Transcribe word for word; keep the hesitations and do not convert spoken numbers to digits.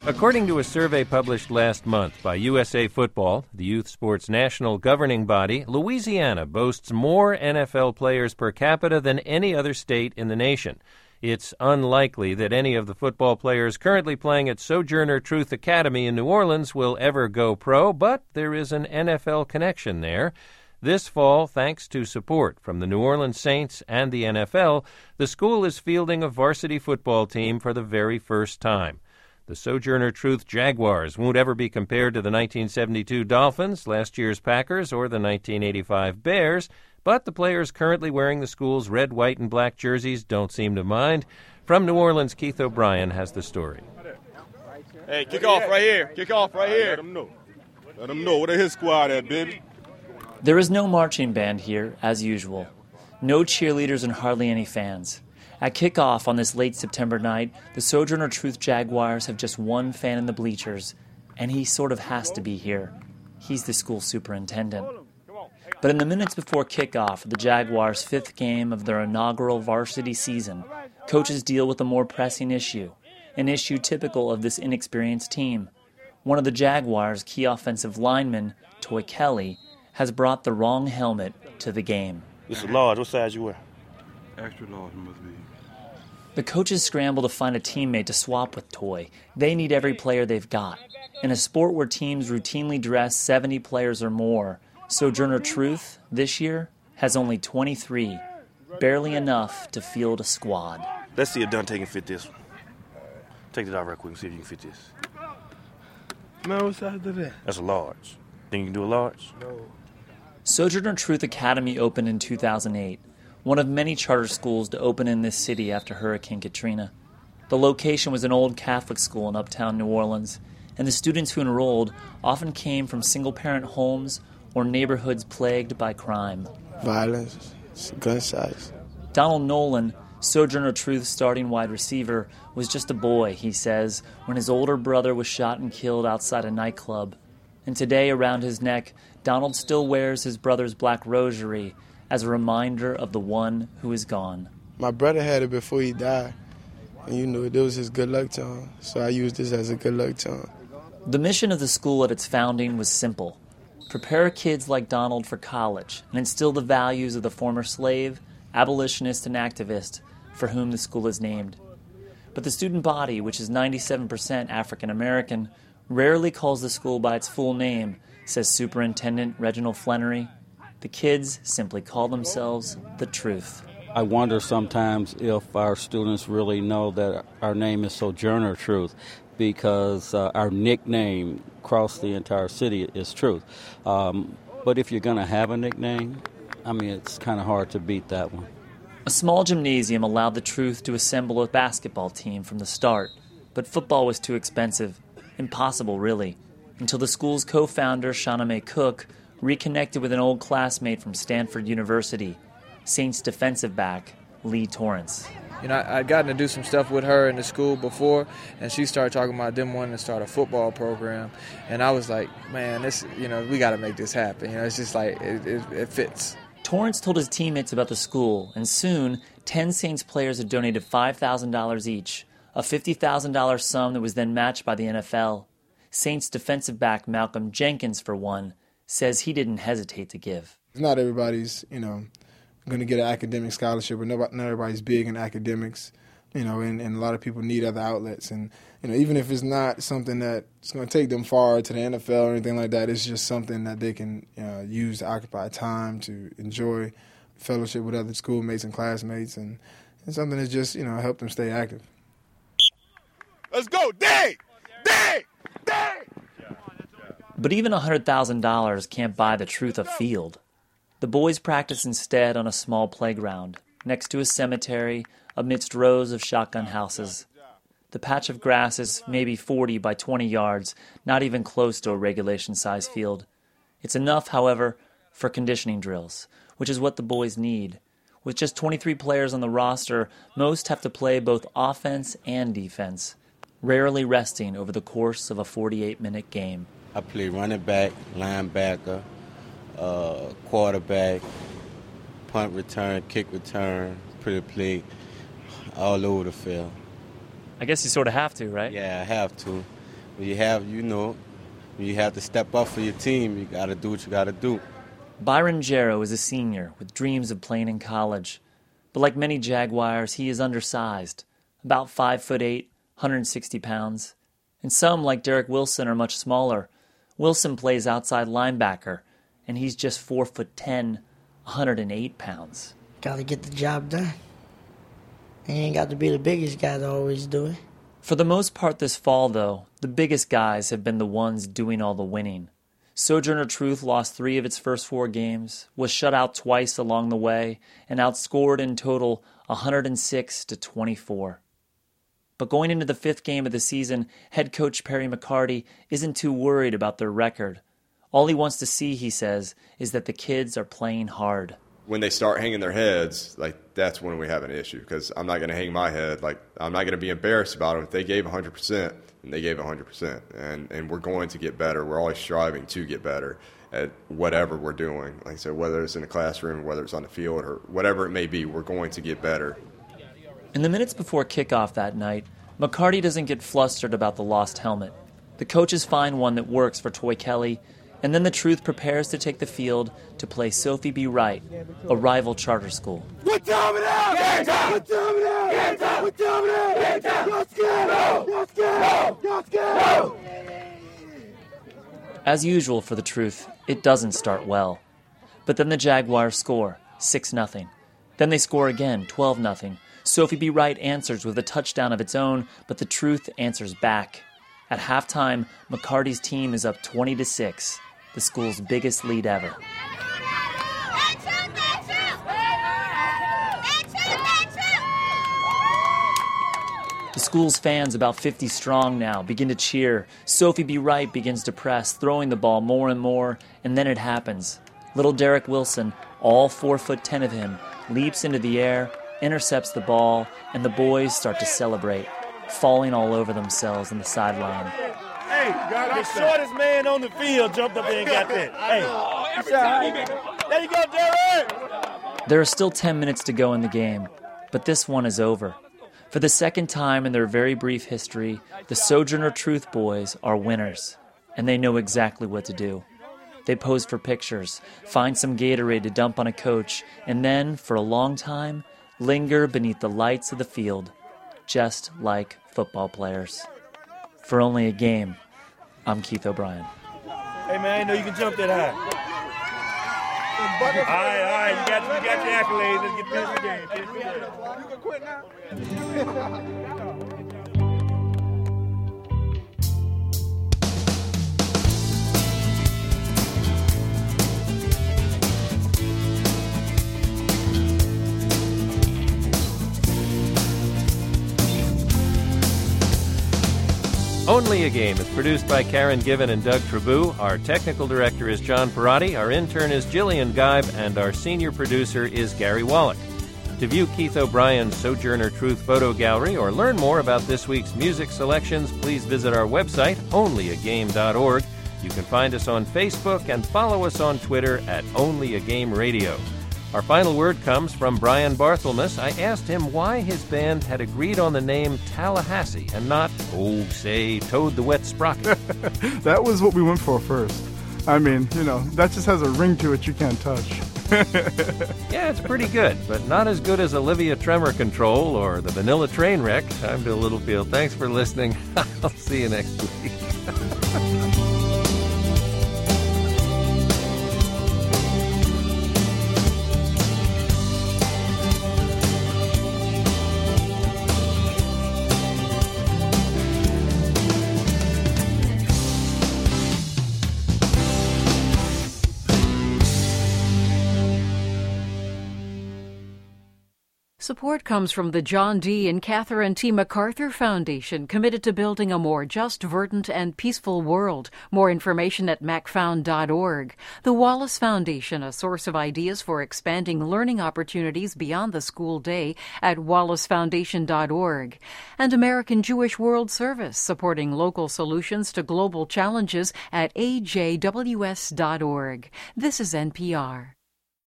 According to a survey published last month by U S A Football, the youth sports national governing body, Louisiana boasts more N F L players per capita than any other state in the nation. It's unlikely that any of the football players currently playing at Sojourner Truth Academy in New Orleans will ever go pro, but there is an N F L connection there. This fall, thanks to support from the New Orleans Saints and the N F L, the school is fielding a varsity football team for the very first time. The Sojourner Truth Jaguars won't ever be compared to the nineteen seventy-two Dolphins, last year's Packers, or the nineteen eighty-five Bears, but the players currently wearing the school's red, white, and black jerseys don't seem to mind. From New Orleans, Keith O'Brien has the story. Hey, kick off right here. Kick off right here. Let them know. Let them know. Where the his squad at, baby? There is no marching band here, as usual. No cheerleaders and hardly any fans. At kickoff on this late September night, the Sojourner Truth Jaguars have just one fan in the bleachers, and he sort of has to be here. He's the school superintendent. But in the minutes before kickoff of the Jaguars' fifth game of their inaugural varsity season, coaches deal with a more pressing issue, an issue typical of this inexperienced team. One of the Jaguars' key offensive linemen, Toy Kelly, has brought the wrong helmet to the game. This is large. What size you wear? Extra large must be. The coaches scramble to find a teammate to swap with Toy. They need every player they've got. In a sport where teams routinely dress seventy players or more, Sojourner Truth, this year, has only twenty-three, barely enough to field a squad. Let's see if Dante can fit this one. Take it out real quick and see if you can fit this. Man, what size is that? That's a large. Think you can do a large? No. Sojourner Truth Academy opened in two thousand eight, one of many charter schools to open in this city after Hurricane Katrina. The location was an old Catholic school in uptown New Orleans, and the students who enrolled often came from single-parent homes or neighborhoods plagued by crime. Violence, gunshots. Donald Nolan, Sojourner Truth's starting wide receiver, was just a boy, he says, when his older brother was shot and killed outside a nightclub. And today, around his neck, Donald still wears his brother's black rosary as a reminder of the one who is gone. My brother had it before he died, and you know, it was his good luck charm, so I used this as a good luck charm. The mission of the school at its founding was simple: prepare kids like Donald for college and instill the values of the former slave, abolitionist, and activist for whom the school is named. But the student body, which is ninety-seven percent African American, rarely calls the school by its full name, says Superintendent Reginald Flannery. The kids simply call themselves the Truth. I wonder sometimes if our students really know that our name is Sojourner Truth, because uh, our nickname across the entire city is Truth. Um, but if you're going to have a nickname, I mean, it's kind of hard to beat that one. A small gymnasium allowed the Truth to assemble a basketball team from the start, but football was too expensive. Impossible, really, until the school's co-founder, Shauna May Cook, reconnected with an old classmate from Stanford University, Saints defensive back Lee Torrance. You know, I, I'd gotten to do some stuff with her in the school before, and she started talking about them wanting to start a football program, and I was like, man, this, you know, we got to make this happen. You know, it's just like, it, it, it fits. Torrance told his teammates about the school, and soon, ten Saints players had donated five thousand dollars each, a fifty thousand dollars sum that was then matched by the N F L. Saints defensive back Malcolm Jenkins, for one, says he didn't hesitate to give. Not everybody's, you know, going to get an academic scholarship, but nobody, not everybody's big in academics, you know, and, and a lot of people need other outlets. And, you know, even if it's not something that's going to take them far to the N F L or anything like that, it's just something that they can uh, use to occupy time, to enjoy fellowship with other schoolmates and classmates, and, and something that's just, you know, help them stay active. Let's go, Day! Day! Day! But even one hundred thousand dollars can't buy the Truth a field. The boys practice instead on a small playground, next to a cemetery, amidst rows of shotgun houses. The patch of grass is maybe forty by twenty yards, not even close to a regulation-size field. It's enough, however, for conditioning drills, which is what the boys need. With just twenty-three players on the roster, most have to play both offense and defense, rarely resting over the course of a forty-eight minute game. I play running back, linebacker, uh, quarterback, punt return, kick return, pretty play, all over the field. I guess you sort of have to, right? Yeah, I have to. When you have, you know, when you have to step up for your team, you got to do what you got to do. Byron Jarrow is a senior with dreams of playing in college. But like many Jaguars, he is undersized, about five foot eight, one hundred sixty pounds. And some, like Derek Wilson, are much smaller. Wilson plays outside linebacker, and he's just four foot ten, one hundred eight pounds. Got to get the job done. You ain't got to be the biggest guy to always do it. For the most part this fall, though, the biggest guys have been the ones doing all the winning. Sojourner Truth lost three of its first four games, was shut out twice along the way, and outscored in total one hundred six to twenty-four. But going into the fifth game of the season, head coach Perry McCarty isn't too worried about their record. All he wants to see, he says, is that the kids are playing hard. When they start hanging their heads, like, that's when we have an issue, because I'm not going to hang my head. Like, I'm not going to be embarrassed about them. If they gave one hundred percent, and they gave one hundred percent, and, and we're going to get better. We're always striving to get better at whatever we're doing. Like I said, whether it's in the classroom, whether it's on the field, or whatever it may be, we're going to get better. In the minutes before kickoff that night, McCarty doesn't get flustered about the lost helmet. The coaches find one that works for Toy Kelly, and then the Truth prepares to take the field to play Sophie B. Wright, a rival charter school. We're coming out! Get out! We're coming out! Get out! We're coming out! Get out! Let's go! Let's go! Let's go! As usual for the Truth, it doesn't start well. But then the Jaguars score, six nothing. Then they score again, twelve nothing. Sophie B. Wright answers with a touchdown of its own, but the Truth answers back. At halftime, McCarty's team is up twenty to six, the school's biggest lead ever. The school's fans, about fifty strong now, begin to cheer. Sophie B. Wright begins to press, throwing the ball more and more, and then it happens. Little Derek Wilson, all four foot ten of him, leaps into the air, intercepts the ball, and the boys start to celebrate, falling all over themselves on the sideline. Hey, the shortest man on the field jumped up there and got that. Hey, there you go, Derek! There are still ten minutes to go in the game, but this one is over. For the second time in their very brief history, the Sojourner Truth boys are winners, and they know exactly what to do. They pose for pictures, find some Gatorade to dump on a coach, and then, for a long time, linger beneath the lights of the field, just like football players. For only a game, I'm Keith O'Brien. Hey, man, I know you can jump that high. All right, all right, you got, you got your accolades. Let's get this game. Finish the game. You can quit now. Only a Game is produced by Karen Given and Doug Trabou. Our technical director is John Perotti. Our intern is Jillian Geib. And our senior producer is Gary Wallach. To view Keith O'Brien's Sojourner Truth photo gallery or learn more about this week's music selections, please visit our website, only a game dot org. You can find us on Facebook and follow us on Twitter at Only a Game Radio. Our final word comes from Brian Barthelmess. I asked him why his band had agreed on the name Tallahassee and not, oh, say, Toad the Wet Sprocket. That was what we went for first. I mean, you know, that just has a ring to it you can't touch. Yeah, it's pretty good, but not as good as Olivia Tremor Control or the Vanilla Trainwreck. I'm Bill Littlefield. Thanks for listening. I'll see you next week. Support comes from the John D. and Catherine T. MacArthur Foundation, committed to building a more just, verdant, and peaceful world. More information at mac found dot org. The Wallace Foundation, a source of ideas for expanding learning opportunities beyond the school day at wallace foundation dot org. And American Jewish World Service, supporting local solutions to global challenges at a j w s dot org. This is N P R.